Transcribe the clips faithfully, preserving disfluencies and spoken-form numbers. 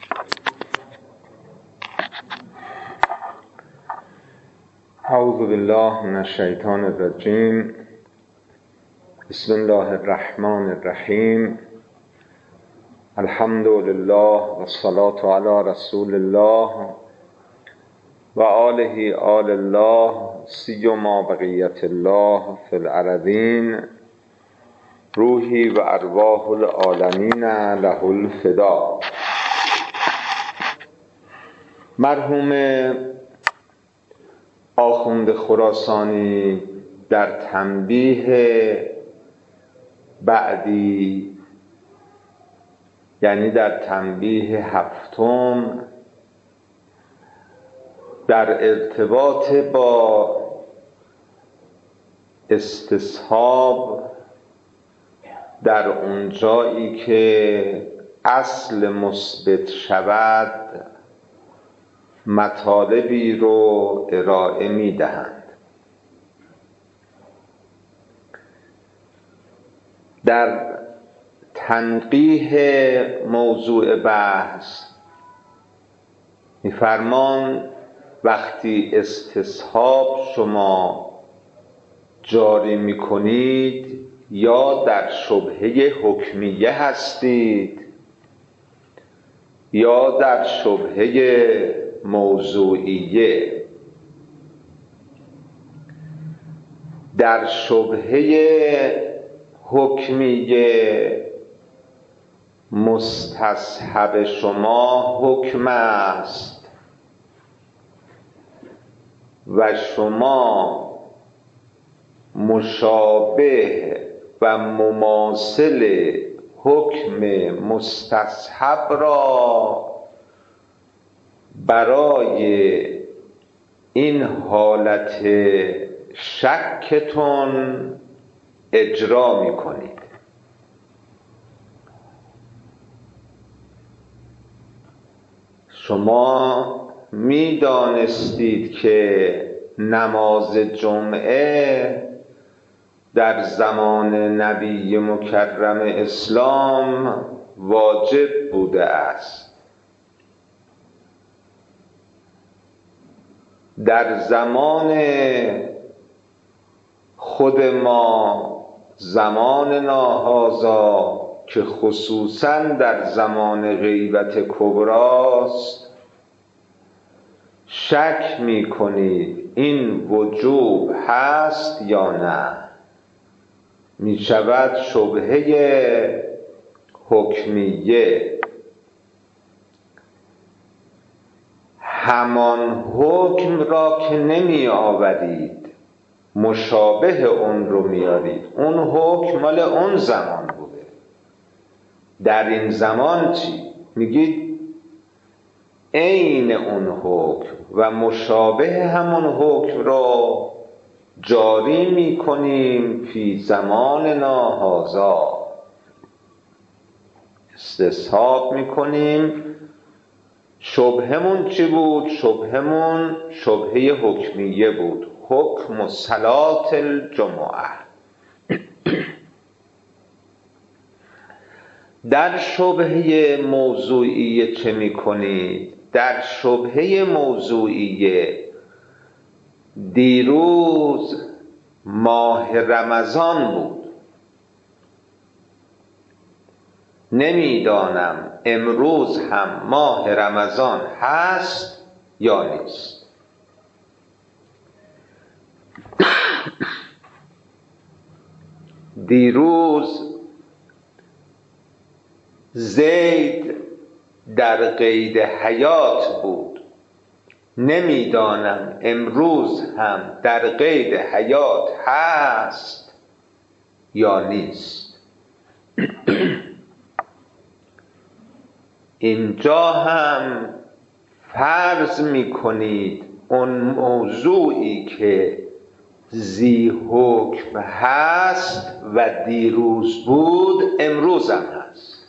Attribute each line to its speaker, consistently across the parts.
Speaker 1: اعوذ بالله من الشیطان الرجیم. بسم الله الرحمن الرحیم. الحمد لله والصلاة علی رسول الله و آله آل الله سیما بقیت الله فی الارضین. روحی و ارواح العالمین له الفدا. مرحوم آخوند خراسانی در تنبیه بعدی، یعنی در تنبیه هفتم، در ارتباط با استصحاب، در اون جایی که اصل مثبت شود مطالبی رو ارائه می دهند. در تنقیح موضوع بحث می‌فرمان وقتی استصحاب شما جاری می کنید یا در شبهه حکمیه هستید یا در شبهه موضوعیه. در شبهه حکمیه مستصحب شما حکم است و شما مشابه و مماثل حکم مستصحب را برای این حالت شکتون اجرا می کنید. شما می دانستید که نماز جمعه در زمان نبی مکرم اسلام واجب بوده است. در زمان خود ما، زمان ناهازا که خصوصاً در زمان غیبت کبراست، شک می کنید این وجوب هست یا نه. می شود شبهه حکمیه. همان حکم را که نمی آورید مشابه اون رو میارید. اون حکم مال اون زمان بوده. در این زمان چی؟ میگید عین اون حکم و مشابه همون حکم را جاری میکنیم فی زمان ناهازا. استصحاب میکنیم. شبهمون چی بود؟ شبهمون شبهه حکمیه بود. حکم صلاة الجمعه. در شبهه موضوعیه چه میکنید؟ در شبهه موضوعیه دیروز ماه رمضان بود. نمیدانم امروز هم ماه رمضان هست یا نیست. دیروز زید در قید حیات بود. نمیدانم امروز هم در قید حیات هست یا نیست. اینجا هم فرض می کنید اون موضوعی که ذی حکم هست و دیروز بود امروز هم هست.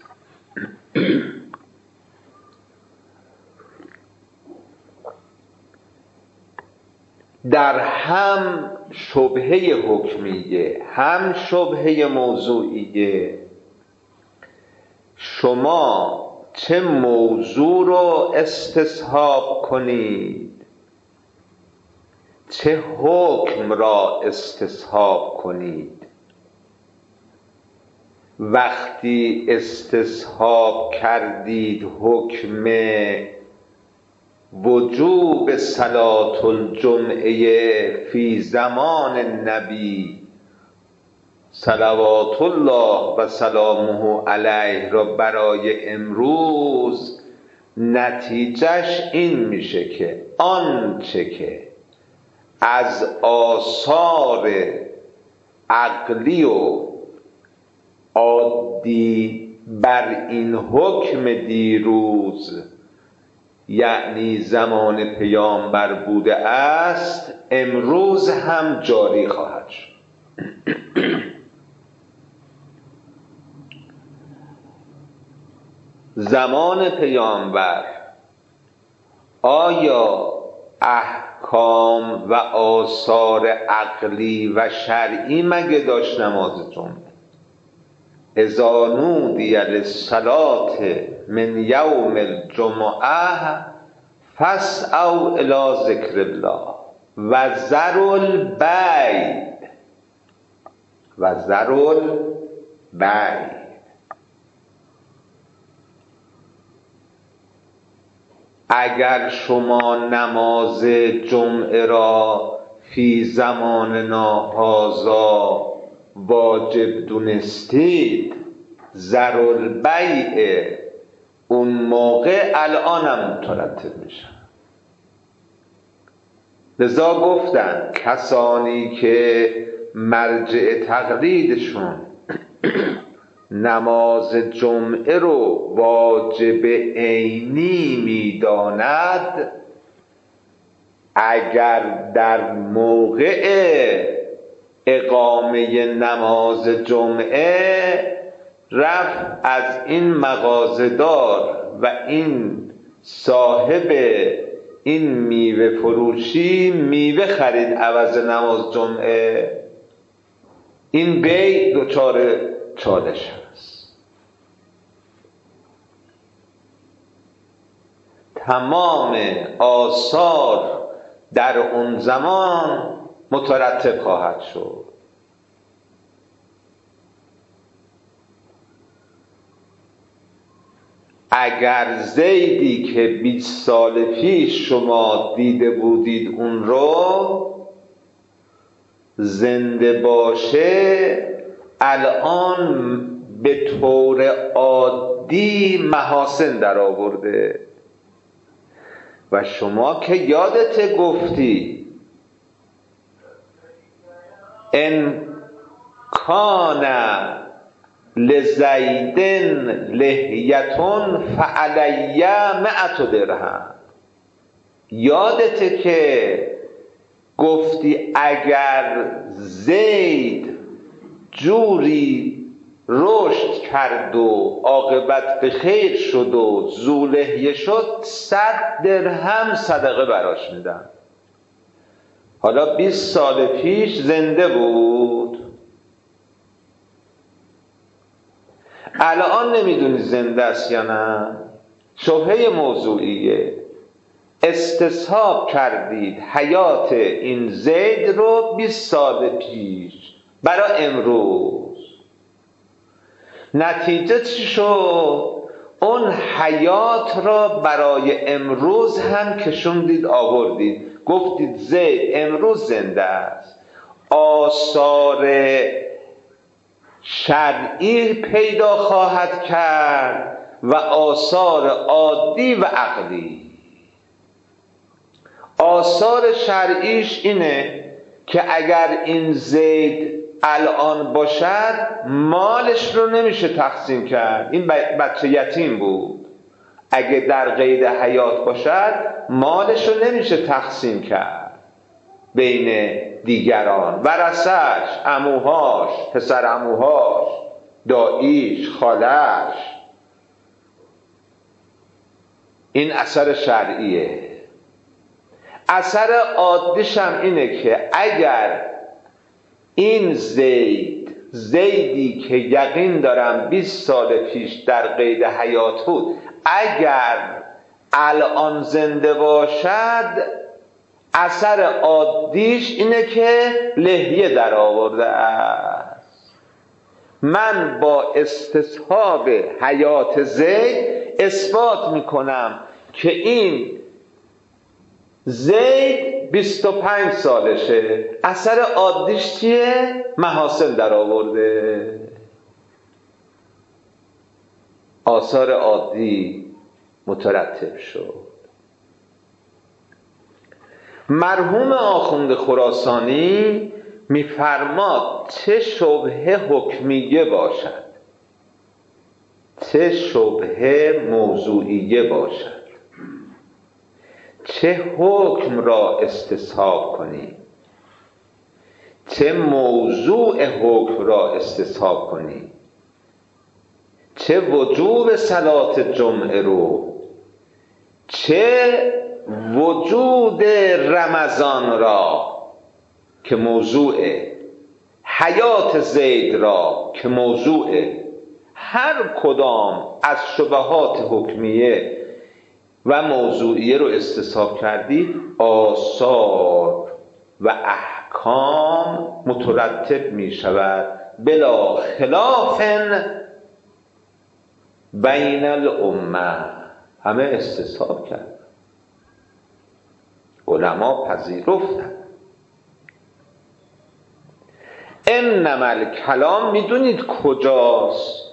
Speaker 1: در هم شبهه حکمیه هم شبهه موضوعیه شما چه موضوع رو استصحاب کنید، چه حکم را استصحاب کنید. وقتی استصحاب کردید حکم وجوب صلاة الجمعه فی زمان النبی صلوات الله و سلامه علیه را برای امروز، نتیجهش این میشه که آنچه که از آثار عقلی و عادی بر این حکم دیروز یعنی زمان پیامبر بوده است، امروز هم جاری خواهد شد. زمان پیامبر آیا احکام و آثار عقلی و شرعی مگه داشت نماز جمعه؟ اذا نودی للصلاة من یوم الجمعه فاسعوا الی ذکر الله و ذروا البیع و ذروا البیع. اگر شما نماز جمعه را فی زماننا هذا واجب دونستید، ذروا البیع اون موقع الانم مترتب میشن. لذا گفتن کسانی که مرجع تقلیدشون نماز جمعه رو واجب عینی میداند، اگر در موقع اقامه نماز جمعه رفت از این مغازه‌دار و این صاحب این میوه فروشی میوه خرید عوض نماز جمعه، این بیع دچار چالش است. تمام آثار در اون زمان مترتب خواهد شد. اگر زیدی که بیست سال پیش شما دیده بودید اون رو زنده باشه، الان به طور عادی محاسن در آورده. و شما که یادت گفتی ان کان لزیدن لحیتون فعلی مئت درهم، یادته که گفتی اگر زید جوری رشد کرد و عاقبت به خیر شد و ذو لحیه شد، صد درهم صدقه براش میدن. حالا بیست سال پیش زنده بود، الان نمیدونی زنده است یا نه. شبهه موضوعیه. استصحاب کردید حیات این زید رو بیست سال پیش برای امروز، نتیجه چی شد؟ اون حیات را برای امروز هم کشوندید آوردید، گفتید زید امروز زنده است. آثار شرعی پیدا خواهد کرد و آثار عادی و عقلی. آثار شرعیش اینه که اگر این زید الان باشد مالش رو نمیشه تقسیم کرد، این بچه یتیم بود، اگه در قید حیات باشد مالش رو نمیشه تقسیم کرد بین دیگران، ورثه‌اش، عموهاش، پسر عموهاش، داییش، خالش. این اثر شرعیه. اثر عادیش هم اینه که اگر این زید زیدی که یقین دارم بیست سال پیش در قید حیات بود، اگر الان زنده باشد اثر عادیش اینه که لحیه در آورده است. من با استصحاب حیات زید اثبات میکنم که این زید بیست و پنج سالشه، اثر عادیش چیه؟ محاسن در آورده. آثار عادی مترتب شد. مرحوم آخوند خراسانی میفرماد چه شبهه حکمیه باشد، چه شبهه موضوعیه باشد، چه حکم را استصحاب کنی، چه موضوع حکم را استصحاب کنی، چه وجوب صلات جمعه رو، چه وجود رمضان را که موضوع، حیات زید را که موضوع، هر کدام از شبهات حکمیه و موضوعیه رو استصحاب کردی، آثار و احکام مترتب می شود بلا خلاف بین الامه. همه استصحاب کرد، علما پذیرفتن. انما الکلام میدونید کجاست؟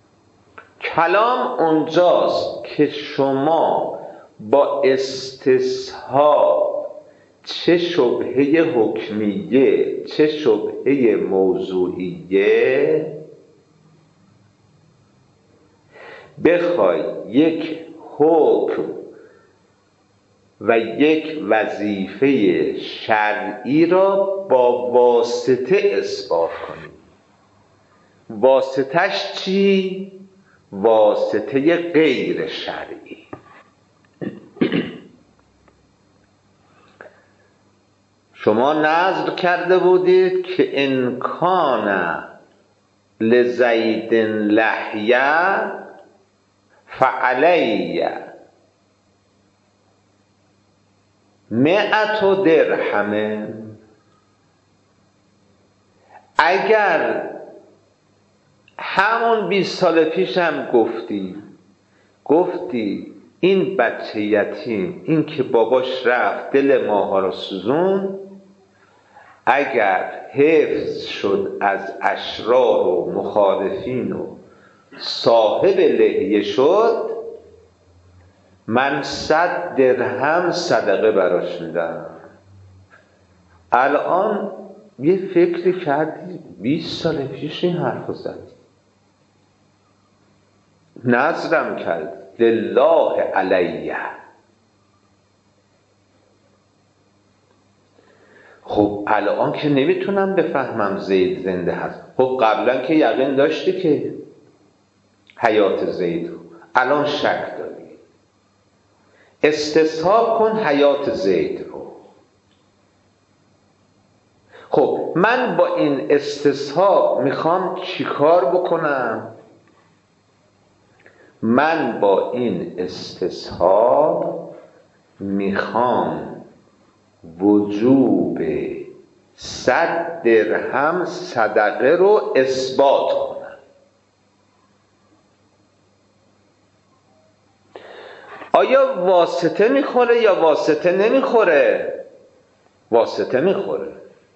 Speaker 1: کلام اونجاست که شما با استصحاب چه شبهه حکمیه چه شبهه موضوعیه بخوای یک حکم و یک وظیفه شرعی را با واسطه اثبات کنی. واسطش چی؟ واسطه غیر شرعی. شما نظر کرده بودید که ان کان لزید لحیه فعلیه مئت درهم. اگر همون بیست سال پیش هم گفتی گفتی این بچه یتیم، این که باباش رفت دل ماها رو سوزون، اگر حفظ شد از اشرار و مخالفین و صاحب لحیه شد، من صد درهم صدقه براش میدم. الان یه فکری کردی بیست سال پیش این حرف زدی، نظرم کرد لله علیه. خب الان که نمیتونم بفهمم زید زنده هست. خب قبلا که یقین داشتی که حیات زید رو، الان شک داری. استصحاب کن حیات زید رو. خب من با این استصحاب میخوام چیکار بکنم؟ من با این استصحاب میخوام وجوب صد درهم صدقه رو اثبات کنم. آیا واسطه میخوره یا واسطه نمیخوره؟ واسطه میخوره.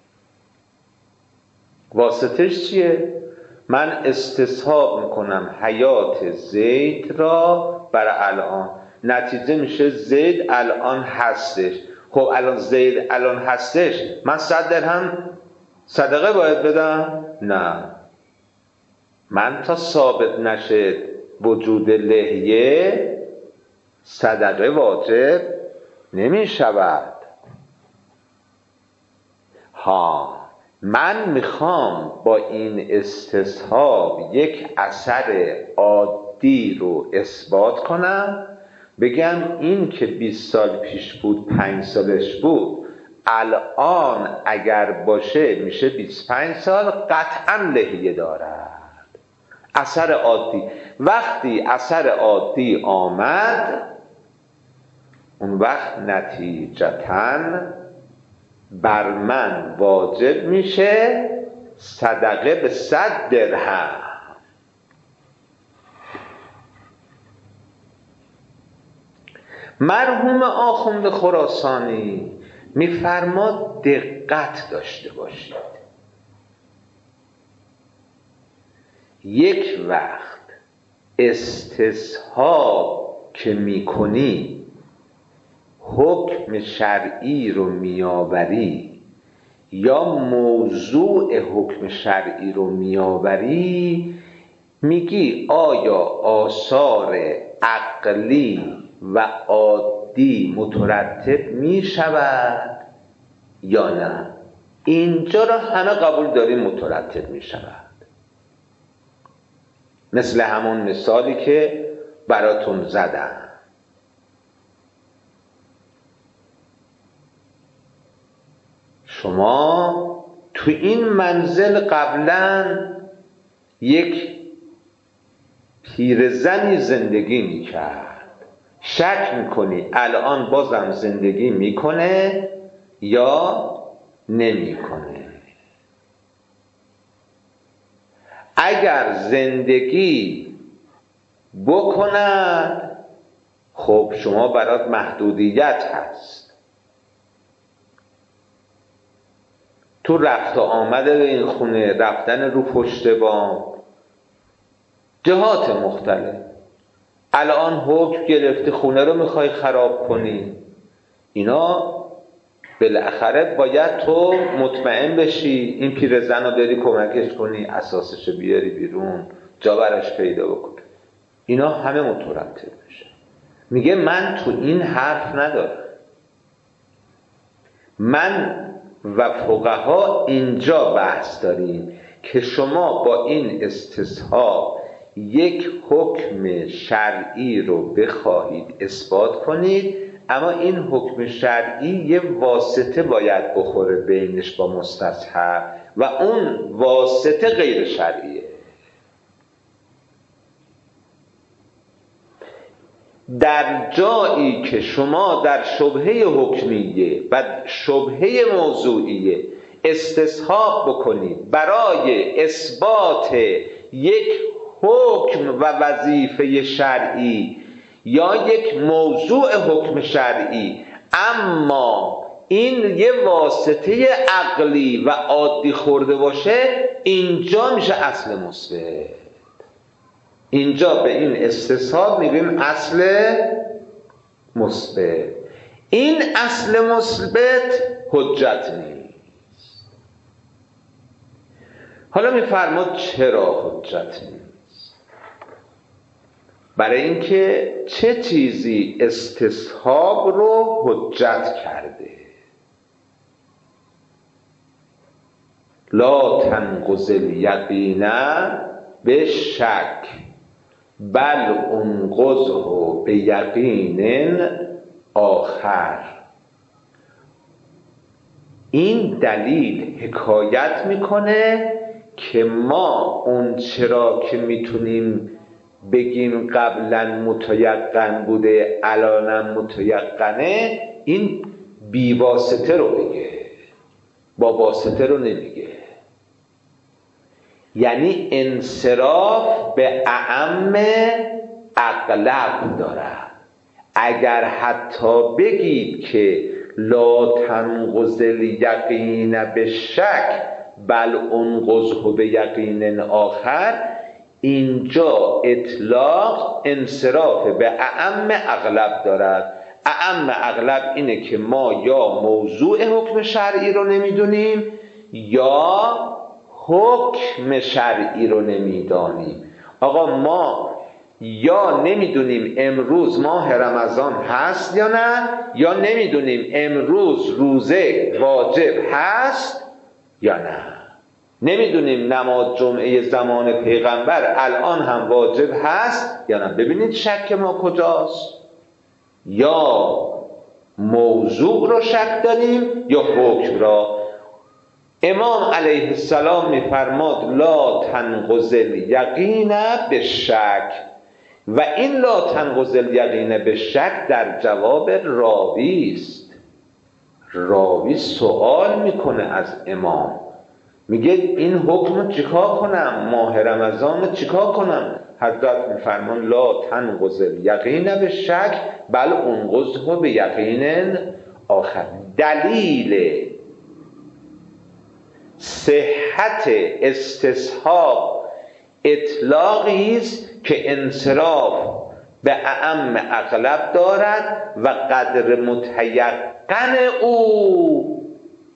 Speaker 1: واسطهش چیه؟ من استصحاب میکنم حیات زید را برای الان، نتیجه میشه زید الان هستش. خب الان زید الان هستش، من صد درهم صدقه باید بدم؟ نه، من تا ثابت نشه وجود لحیه صدقه واجب نمی شود. ها، من میخوام با این استصحاب یک اثر عادی رو اثبات کنم، بگم این که بیست سال پیش بود، پنج سالش بود، الان اگر باشه میشه بیست و پنج سال، قطعا لحیه دارد. اثر عادی، وقتی اثر عادی آمد اون وقت نتیجتاً بر من واجب میشه صدقه به صد درهم. مرحوم آخوند خراسانی میفرماد دقت داشته باشید. یک وقت استصحاب که میکنی حکم شرعی رو میآوری یا موضوع حکم شرعی رو میآوری، میگی آیا آثار عقلی و عادی مترتب میشود یا نه؟ اینجا رو همه قبول داریم مترتب میشود. مثل همون مثالی که براتون زدم. شما تو این منزل قبلا یک پیرزنی زندگی میکرد، شک میکنی الان بازم زندگی میکنه یا نمیکنه؟ اگر زندگی بکند خب شما برات محدودیت هست، تو رفت و آمده به این خونه، رفتن رو پشت بام، جهات مختلف، الان حکم گرفتی خونه رو میخوای خراب کنی، اینا بالاخره باید تو مطمئن بشی این پیرزن رو بری کمکش کنی، اساسش بیاری بیرون، جا براش پیدا بکنی. اینا همه مترتب میشه. میگه من تو این حرف ندارم، من و فقها اینجا بحث داریم که شما با این استصحاب یک حکم شرعی رو بخواهید اثبات کنید، اما این حکم شرعی یه واسطه باید بخوره بینش با مستصحب و اون واسطه غیر شرعیه. در جایی که شما در شبهه حکمیه و شبهه موضوعیه استصحاب بکنید برای اثبات یک حکم و وظیفه شرعی یا یک موضوع حکم شرعی، اما این یه واسطه عقلی و عادی خورده باشه، اینجا میشه اصل مثبت. اینجا به این استصحاب میگیم اصل مثبت. این اصل مثبت حجت نیست. حالا میفرماد چرا حجت نیست؟ برای اینکه چه چیزی استصحاب رو حجت کرده؟ لا تنقض الیقین به شک بل انقضه به یقین آخر. این دلیل حکایت میکنه که ما اون چرا که میتونیم بگیم قبلا متیقن بوده الانم متیقنه، این بی واسطه رو بگه، با واسطه رو نمیگه. یعنی انصراف به اعم اغلب دارد. اگر حتی بگید که لا تنقض الیقین به شک بل انقضه به یقین آخر، اینجا اطلاق انصراف به اعم اغلب دارد. اعم اغلب اینه که ما یا موضوع حکم شرعی رو نمیدونیم یا حکم شرعی رو نمیدانیم. آقا ما یا نمیدونیم امروز ماه رمضان هست یا نه، یا نمیدونیم امروز روزه واجب هست یا نه، نمیدونیم نماز جمعه زمان پیغمبر الان هم واجب هست یا نه. ببینید شک ما کجاست؟ یا موضوع رو شک داریم یا حکم را؟ امام علیه السلام میفرماد لا تنقض الیقین بالشک، و این لا تنقض الیقین بالشک در جواب راوی است. راوی سوال میکنه از امام، میگه این حکم رو چیکار کنم، ماه رمضان رو چیکار کنم؟ حضرت میفرمان لا تنقض الیقین بالشک بل انقضه بیقین آخر. دلیل صحت استصحاب اطلاقی است که انصراف به اعم اغلب دارد و قدر متیقن او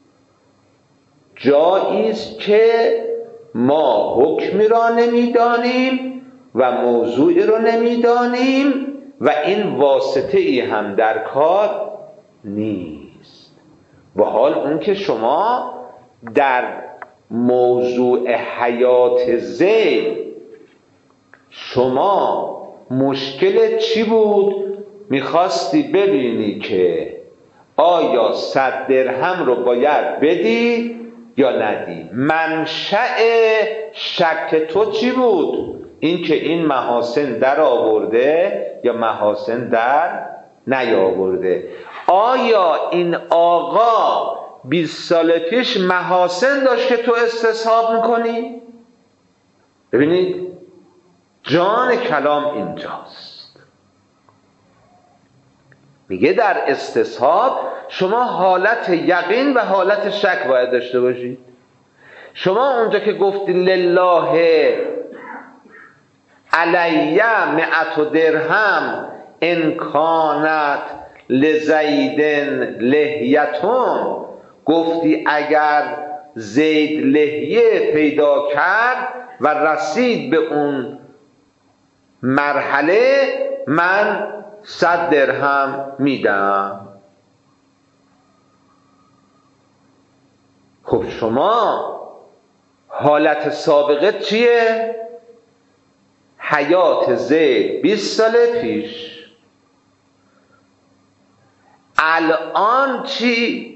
Speaker 1: جایی است که ما حکمی را نمیدانیم و موضوعی را نمیدانیم و این واسطه ای هم در کار نیست. و حال اون که شما در موضوع حیات زید شما مشکل چی بود؟ میخواستی ببینی که آیا صد درهم رو باید بدی یا ندی. منشأ شک تو چی بود؟ این که این محاسن در آورده یا محاسن در نیاورده. آیا این آقا بیست سال پیش محاسن داشت که تو استصحاب میکنی؟ ببینید جان کلام اینجاست. میگه در استصحاب شما حالت یقین و حالت شک باید داشته باشید. شما اونجا که گفتی لله علیه مئت درهم ان کانت لزیدن لحیتون، گفتی اگر زید لحیه پیدا کرد و رسید به اون مرحله من صد درهم میدم. خب شما حالت سابقه چیه؟ حیات زید بیست سال پیش. الان چی؟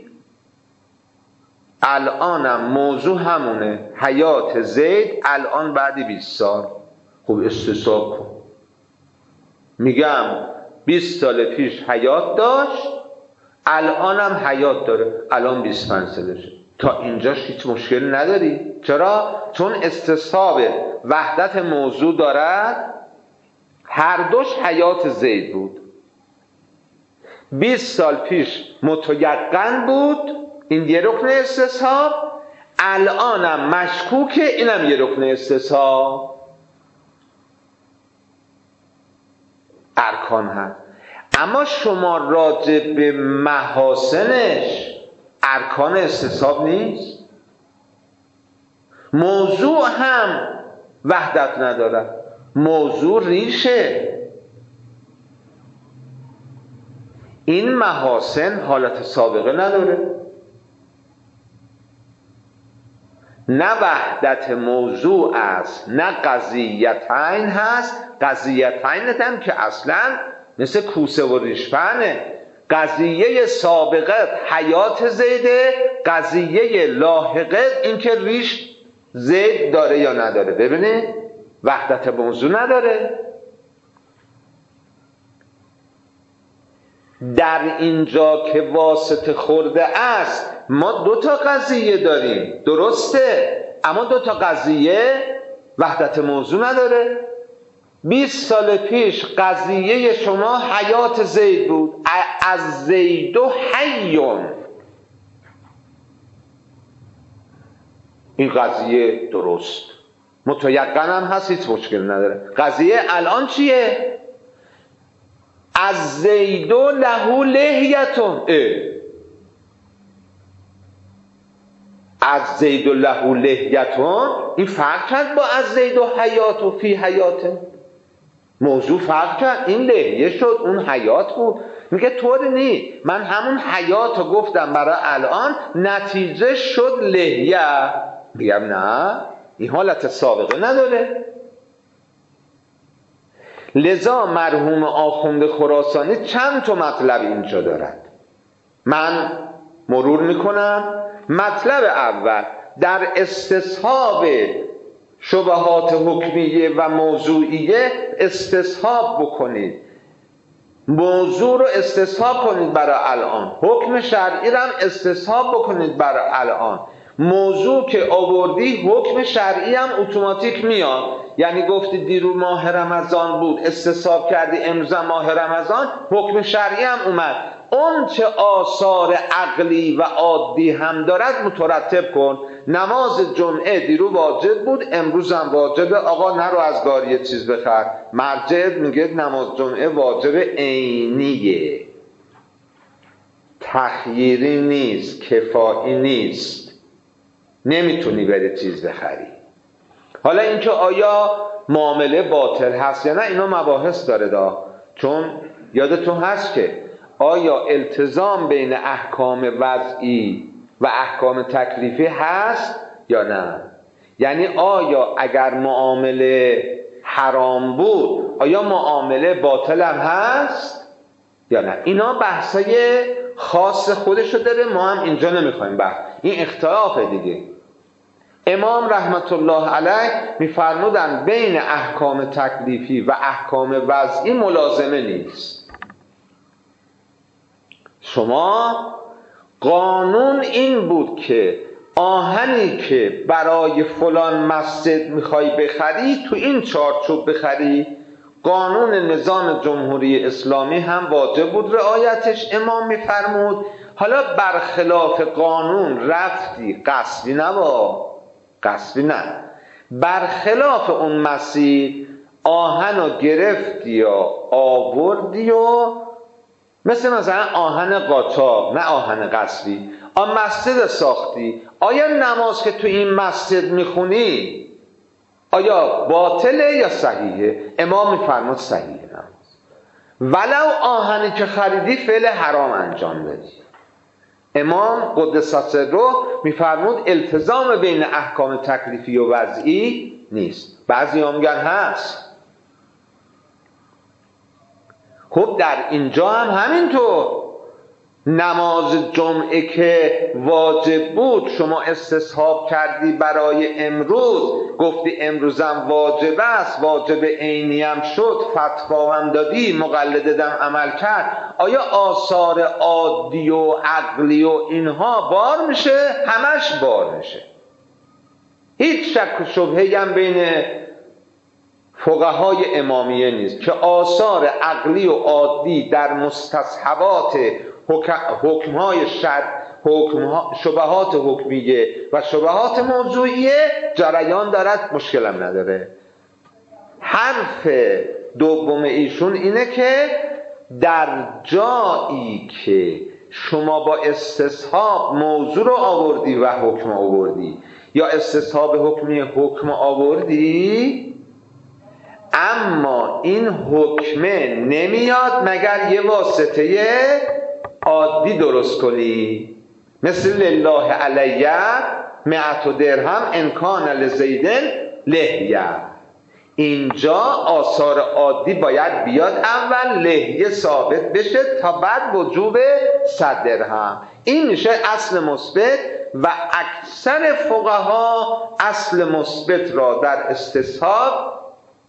Speaker 1: الانم موضوع همونه، حیات زید الان بعد بیست سال. خب استصحاب کن. میگم بیست سال پیش حیات داشت، الانم حیات داره، الان بیست و پنج سالشه. تا اینجاش هیچ مشکل نداری. چرا؟ چون استصحاب وحدت موضوع دارد، هر دوش حیات زید بود. بیست سال پیش متیقن بود، این یه رکن استصحاب، الانم مشکوکه، اینم یه رکن استصحاب. ارکان هست. اما شما راجع به محاسنش ارکان استصحاب نیست. موضوع هم وحدت نداره، موضوع ریشه. این محاسن حالت سابقه نداره، نه وحدت موضوع است نه قضیتین هست. قضیتین هم که اصلا مثل کوسه و ریشپنه. قضیه سابقه حیات زیده، قضیه لاحقه این که ریش زید داره یا نداره. ببینه وحدت موضوع نداره. در اینجا که واسطه خورده است ما دو تا قضیه داریم، درسته، اما دو تا قضیه وحدت موضوع نداره. بیست سال پیش قضیه شما حیات زید بود، از زید و حیون، این قضیه درست متیقن هم هست، هیچ مشکل نداره. قضیه الان چیه؟ از زید و له لحیتون. از زید و له لحیتون این فرق کرد با از زید و حیات و فی حیاته. موضوع فرق کرد، این لحیه شد اون حیات بود. میگه طوری نی، من همون حیات رو گفتم برای الان، نتیجه شد لحیه. میگم نه، این حالت سابقه نداره. لذا مرحوم آخوند خراسانی چند تا مطلب اینجا دارد. من مرور میکنم. مطلب اول، در استصحاب شبهات حکمیه و موضوعیه استصحاب بکنید، موضوع رو استصحاب کنید برای الان، حکم شرعی رو هم استصحاب بکنید برای الان. موضوع که آوردی حکم شرعی هم اتوماتیک میاد. یعنی گفتی دیرو ماه رمضان بود، استصحاب کردی امروز ماه رمضان، حکم شرعی هم اومد. اون چه آثار عقلی و عادی هم دارد مترتب کن. نماز جمعه دیرو واجب بود، امروز هم واجبه، آقا نرو از گاری چیز بخر. مرجع میگه نماز جمعه واجب عینیه، تخییری نیست، کفایی نیست، نمیتونی بری چیز بخری. حالا اینکه آیا معامله باطل هست یا نه، اینا مباحث داره دا. چون یادتون هست که آیا التزام بین احکام وضعی و احکام تکلیفی هست یا نه؟ یعنی آیا اگر معامله حرام بود آیا معامله باطل هم هست یا نه؟ اینا بحثای خاص خودشو داره، ما هم اینجا نمیخوایم بحث، این اختلافه دیگه. امام رحمت الله علیه میفرمودن بین احکام تکلیفی و احکام وضعی ملازمه نیست. شما قانون این بود که آهنی که برای فلان مسجد میخوای بخری تو این چارچوب بخری. قانون نظام جمهوری اسلامی هم واجب بود رعایتش، امام میفرمود. حالا برخلاف قانون رفتی قصبی نبا، قصبی نه، برخلاف اون مسیر آهن رو گرفتی یا آوردی و مثل مثلا آهن قاچاق، نه آهن قصبی، آن مسجد ساختی. آیا نماز که تو این مسجد میخونی آیا باطله یا صحیحه؟ امام میفرمود صحیحه نماز، ولو آهنی که خریدی فعل حرام انجام دادی. امام قدس سره میفرمود التزام بین احکام تکلیفی و وضعی نیست. بعضی هم میگن هست. خب در اینجا هم همینطور، نماز جمعه که واجب بود شما استصحاب کردی برای امروز، گفتی امروزم واجب است، واجب عینی هم شد، فتوا هم دادی، مقلدتم عمل کرد. آیا آثار عادی و عقلی و اینها بار میشه؟ همش بار میشه. هیچ شک و شبهه‌ای هم بین فقهای امامیه نیست که آثار عقلی و عادی در مستصحبات حکمهای شرع، حکمها، شبهات حکمیه و شبهات موضوعیه جریان دارد، مشکل هم نداره. حرف دوم ایشون اینه که در جایی که شما با استصحاب موضوع رو آوردی و حکم آوردی، یا استصحاب حکمی حکم آوردی، اما این حکمه نمیاد مگر یه واسطه عادی درست کنی، مثل لله علیه مئت درهم انکان لزیدن لحیه. اینجا آثار عادی باید بیاد، اول لحیه ثابت بشه تا بعد وجوب صد درهم. این میشه اصل مثبت و اکثر فقها اصل مثبت را در استصحاب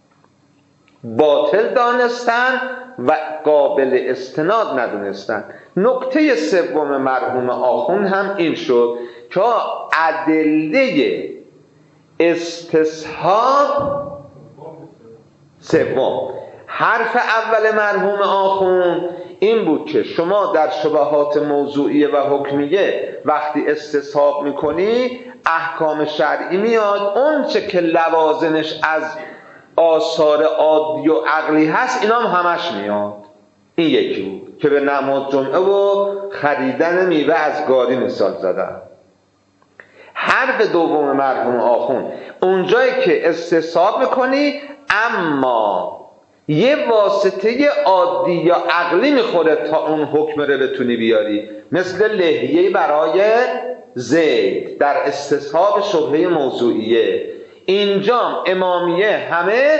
Speaker 1: باطل دانستن و قابل استناد ندونستن. نکته سوم مرحوم آخوند هم این شد که ادله استصحاب سوم، حرف اول مرحوم آخوند این بود که شما در شبهات موضوعیه و حکمیه وقتی استصحاب میکنی احکام شرعی میاد، اون چه که لوازمش از آثار عادی و عقلی هست اینا هم همش میاد. این یکی بود که به نماز جمعه و خریدن میوه از گاری مثال زدن. حرف دوم مرحوم آخوند اونجایی که استصحاب میکنی اما یه واسطه عادی یا عقلی میخوره تا اون حکم رو بتونی بیاری، مثل لحیه برای زید در استصحاب شبهه موضوعیه. اینجا امامیه همه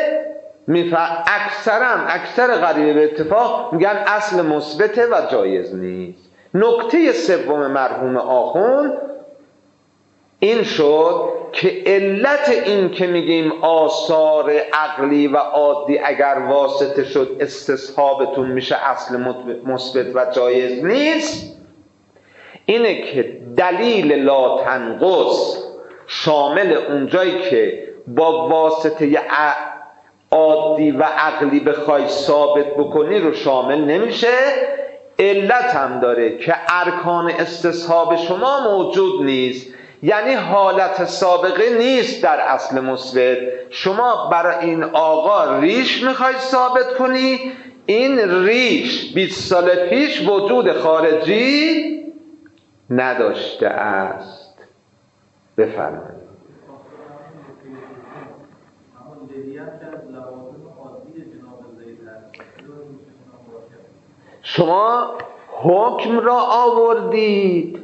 Speaker 1: اکثرا اکثر غریبه به اتفاق میگن اصل مثبته و جایز نیست. نکته سوم مرحوم آخوند این شد که علت این که میگیم آثار عقلی و عادی اگر واسطه شد استصحابتون میشه اصل مثبت و جایز نیست، اینه که دلیل لا تنقص شامل اونجایی که با واسطه عادی و عقلی بخوای ثابت بکنی رو شامل نمیشه. علت هم داره که ارکان استصحاب شما موجود نیست، یعنی حالت سابقه نیست در اصل مثبت. شما برای این آقا ریش میخوای ثابت کنی، این ریش بیست سال پیش وجود خارجی نداشته است. بفرمایید. شما حکم را آوردید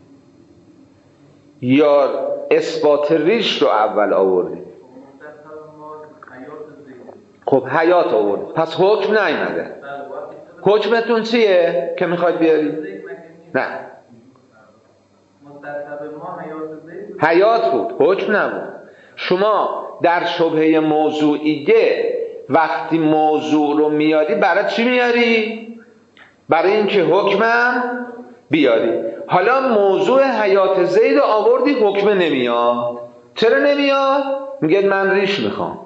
Speaker 1: یا اثبات ریش رو اول آوردید؟ خب حیات آورد، پس حکم نیامده. حکمتون چیه که میخواید بیارید؟ نه، حیات بود، حکم نبود. شما در شبهه موضوعیه وقتی موضوع رو میاری برای چی میاری؟ برای اینکه حکمم بیاری. حالا موضوع حیات زید آوردی، حکم نمیاد. چرا نمیاد؟ میگه من ریش میخوام.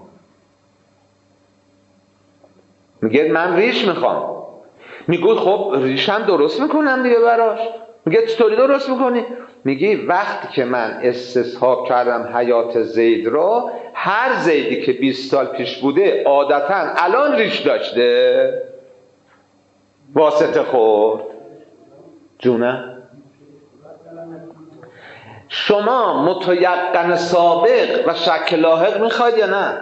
Speaker 1: میگه من ریش میخوام. میگه خب ریشم درست میکنم دیگه براش. میگه چطوری درست میکنی؟ میگی وقتی که من استصحاب کردم حیات زید رو، هر زیدی که بیست سال پیش بوده عادتا الان ریش داشته، واسطه خورد. جونه شما متیقن سابق و شک لاحق میخواید یا نه؟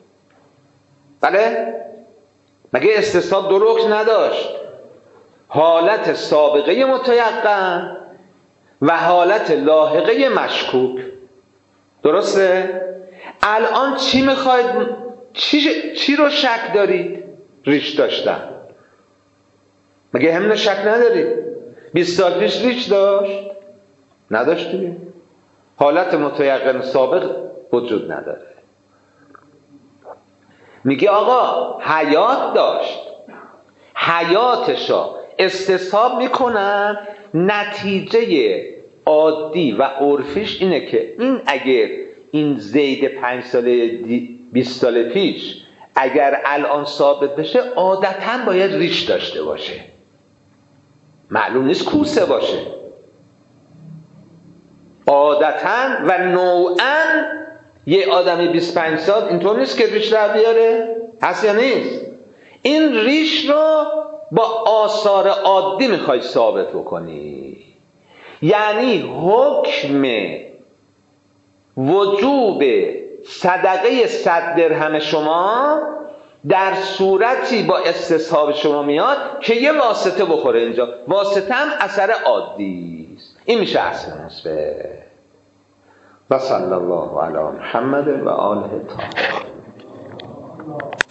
Speaker 1: بله؟ مگه استصحاب دو رکن نداشت؟ حالت سابقه متیقن و حالت لاحقه مشکوک. درسته؟ الان چی میخواید؟ چی, چی رو شک دارید؟ ریش داشتن. مگه همین شک ندارید؟ بیست سال پیش ریش داشت؟ نداشت دیگه. حالت متیقن سابق وجود نداره. میگه آقا حیات داشت، حیاتشا استصحاب میکنن. نتیجه عادی و عرفیش اینه که این اگر این زید پنج ساله بیست سال پیش اگر الان ثابت بشه عادتاً باید ریش داشته باشه، معلوم نیست کوسه باشه. عادتاً و نوعاً یه آدمی بیست و پنج سال اینطور نیست که ریش در بیاره. هست یا نیست؟ این ریش رو با آثار عادی میخوای ثابت بکنی، یعنی حکم وجوب صدقه صد درهم شما در صورتی با استصحاب شما میاد که یه واسطه بخوره اینجا. واسطه هم اثر عادی است. این میشه اصل مثبت. و صلی الله علی محمد و آله طاهرین.